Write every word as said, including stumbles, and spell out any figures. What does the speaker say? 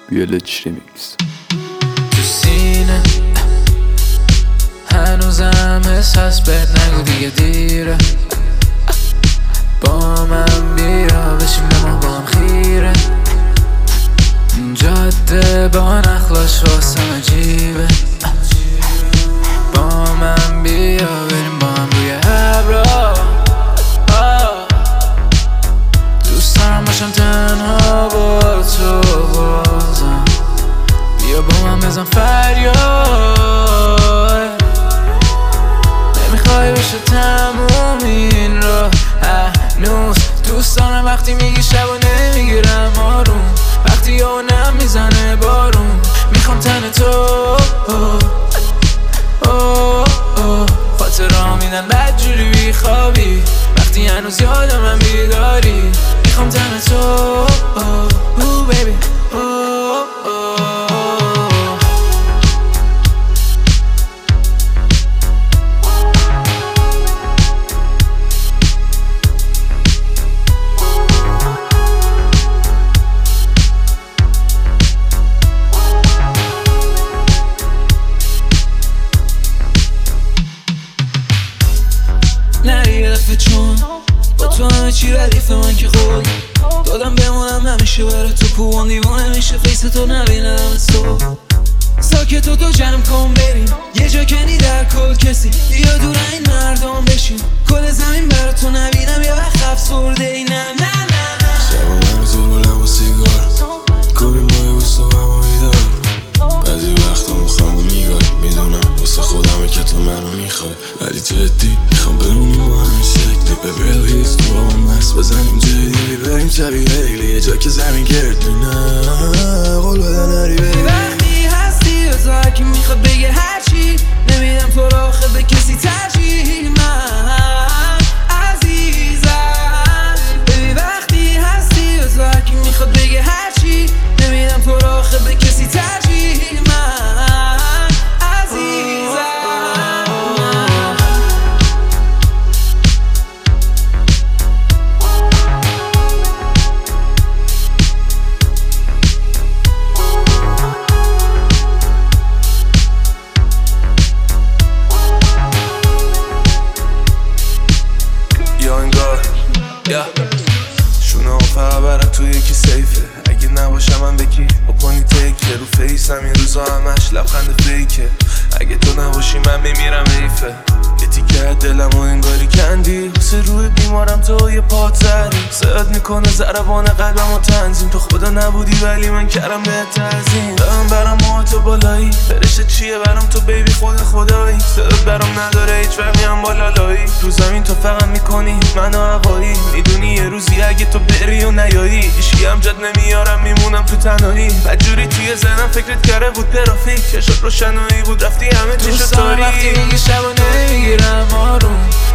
ویولچ ریمیکس. تو سینه هنوزم حس هست بهت نگو دیگه دیره، با من بیا بشیم به ما با هم خیره، جاده با نخلاش واسم عجیبه، با من بیا بریم با هم روی ابرا، دوست دارم باشم تنها با تو بازم، بیا با من بزن فریاد، نمیخوای بشه تموم این رو هنوز، دوست دارم وقتی میگی شب و نمیگیرم آروم، وقتی یونم میزنه بارون، میخوام تن تو خاطرها میدن بدجوری بیخوابی، وقتی هنوز یادم من بیداری، میخوام تن تو oh baby oh oh. نه یه دفعه چون با تو همه چی ردیف من که خود دادم بمونم همیشه برای تو، پوان دیوانه میشه فیس تو نبینم از تو، ساکت و تو جنم کن بریم یه جا کنی در کل کسی، یا دور این مردم بشیم کل زمین برای تو نبینم یه وقت افسرده ای نه نه نه نه شبا من زور و لب و سیگار کوبیم با یه بوست و غم و بیدار، بعضی وقتا مخم و میگار میدونم واسه خودمه که تو منو میخوای، ولی جدی میخوام بمونیم با همین شکلی به بلیز تو با من مست بزنیم جدی بریم شبیه هیلی یه جا که زمین گردونه قول بده نری بری، وقتی هستی و تو هرکی میخواد بگه هرچی، نمیدم تو را آخه به کسی ترجیح، من عزیزم ببین وقتی هستی و تو هرکی میخواد بگه هرچی، نمیدم تو را آخه به کسی ترجیح، من عزیزم. شونه ها فقط برم توی یکی سیفه، اگه نباشم من بکی بکنی تیکه رو فیسم این روزا همش لبخند فیکه، اگه تو نباشی من میمیرم حیفه، یه تیکه دلم و انگاری کندی، حسه روی بیمارم تو یه پاتری، صدات میکنه ضربان قلبم و تنظیم، تو خدا نبودی ولی من کردم به تعظیم، دارم برم ما تو بالایی، فرشته چیه برام تو بیبی خود خدایی، صدات برام نداره هیچ وقت میام بالالایی، رو زمین تو فقط میکنی منو هوایی، میدونی یه روزی اگه تو بری و نیایی هیچکی هم جد نمیارم میمونم تو تنهایی، بدجوری توی ذهنم فکرت کرده بود ترافیک، چشات روشنایی بود رفتی همه چیشو تاریک، وقتی میگی شب و نمیگیرم آروم،